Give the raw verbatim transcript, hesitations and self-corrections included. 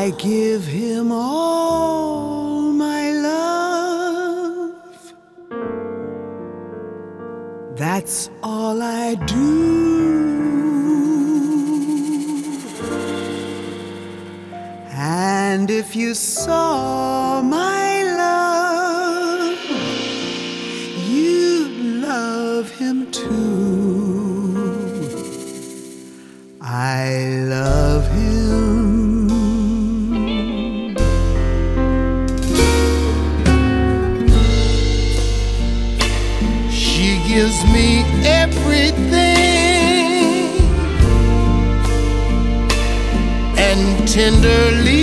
I give him all my love. That's all I do. And if you saw my love, you'd love him too. I love him. She gives me everything and tenderly